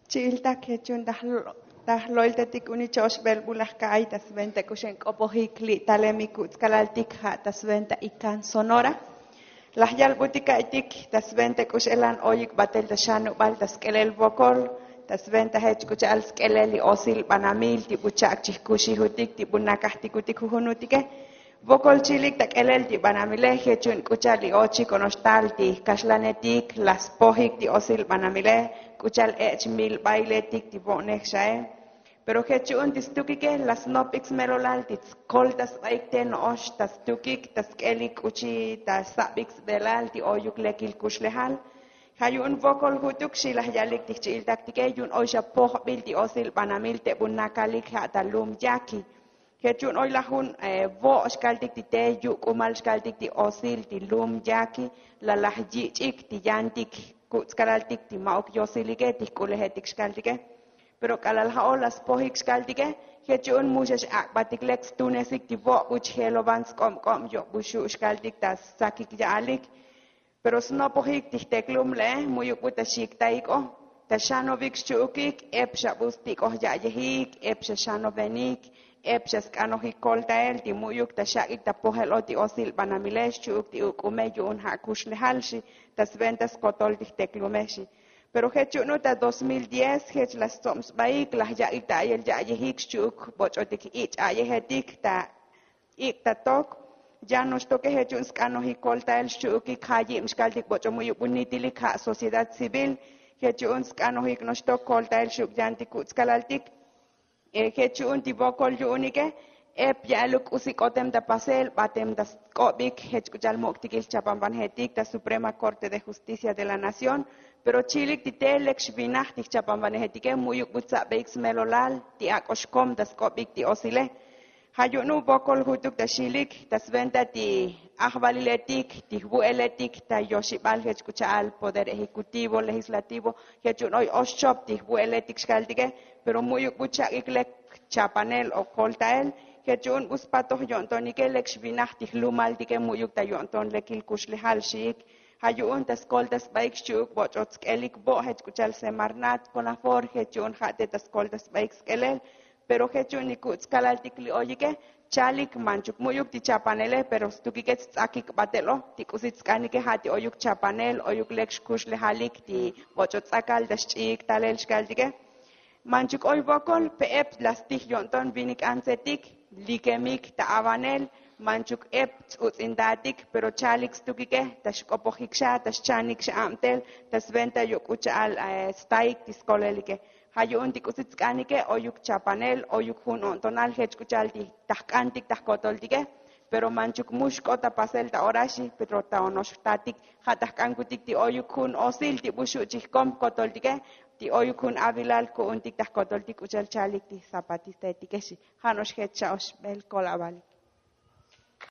Chilta que chun dahloiltetik unichos belbulahka ay tasventa kushen opohikli talemikut kalaltik ha tasventa ikan Sonora. Las yalbutika itik tasventa kushelan oyik batel tashanu bal taskelel bokol tasventa hech kuchal skeleli osil banamil tibuchak chikushi hutik tibunakah hujunutike. Bokol chilik takelel ti banamile hechun kuchali ochi konostal ti kashlanetik las pohik ti osil banamile kuchal mil bailetik ti bonek shae. Pero hechun tistukike las nopix melolal ti koltas baikten osh tas tukik tas kelik uchi tas sabix belal ti oyuk lekil kushlehal. Hayun vokol hutuk shilah yalik ti chil taktike yun oisha poh bil ti osil banamil te bunakalik ha talum yaki. Hechun oy lahun vo shkaltik ti te yuk umal shkaltik ti osil ti lum yaki la lahji chik ti yantik kutskaraltik ti maok yosilike ti kulehetik shkaltike. Pero kalalhao las pohik shkaltike hechun mushash akbatik lex tunesik ti vo uch helovans kom yo bushu shkaltik tas sakik yaalik. Pero sno pohik ti teklum le muyuk utashik taiko. Tashanovik shukik epsha bustik oh yayehik epsha shanovenik. Epsas kanohikoltael ti muyuk tashakik tapohel oti osil banamilesh chuk ti ukumeyu un hakushlehalshi tas ventas kotol ti teklumeshi. Pero hechunu ta 2010 hech las soms baik lah yaik ta ayel yayehik chuk bochotik ich ayehetik ta ik tatok ya nos toque hechun skanohikoltael chuk khayim shkaltik bocho muyuk unitilik ha sociedad civil hechun skanohik nos tok koltael chuk yantik utskalaltik hechun ti bokol yunike ep yaluk usikotem da pasel batem da skobik hechkuchal moktikil chapamban hetik da Suprema Corte de Justicia de la Nación pero chilik ti telek shvinah ti chapamban hetike muyuk butsa beix melolal ti akoshkom da skobik ti osile hayunu bokol hutuk da shilik da sventa ti ahvaliletik ti bueletik ta yoshibal hechkuchal poder ejecutivo legislativo hechun hoy oshop ti bueletik shkaltike pero muyuk butsa iklek chapanel o koltael hechun uspato yontonike lek shvinah ti lumal tike muyuk ta yonton lekil kushlehal shik hayun tas koltas baik shuk bochots elik bo hechkuchal semarnat konafor hechun hate tas koltas baik skelel pero hechun nikuts kalaltik li oyike chalik manchuk muyuk ti chapanele pero stukikets tsakik batelo ti kusits kanike hati oyuk chapanel oyuk lek kushlehalik ti bochots akal das chik talel shkaldike manchuk oy bokol peep lastih yonton vinik ansetik likemik ta avanel manchuk ep utsindatik pero chalik stukike tashkopohiksha tashchanik shamtel tasventa yokucha al staik tiskolelike hayun tikusits kanike oyuk chapanel oyuk hun ontonal hechkuchal ti tahkantik tahkotoltike pero manchuk mushkota pasel ta orashi pero ta onoshtatik hatahkankutik ti oyuk hun osil ti bushu chihkom kotoltike ti oyukun avilal ko untik tahkotoltik uchal chalik ti zapatista etikeshi hanos hecha os bel kolabalik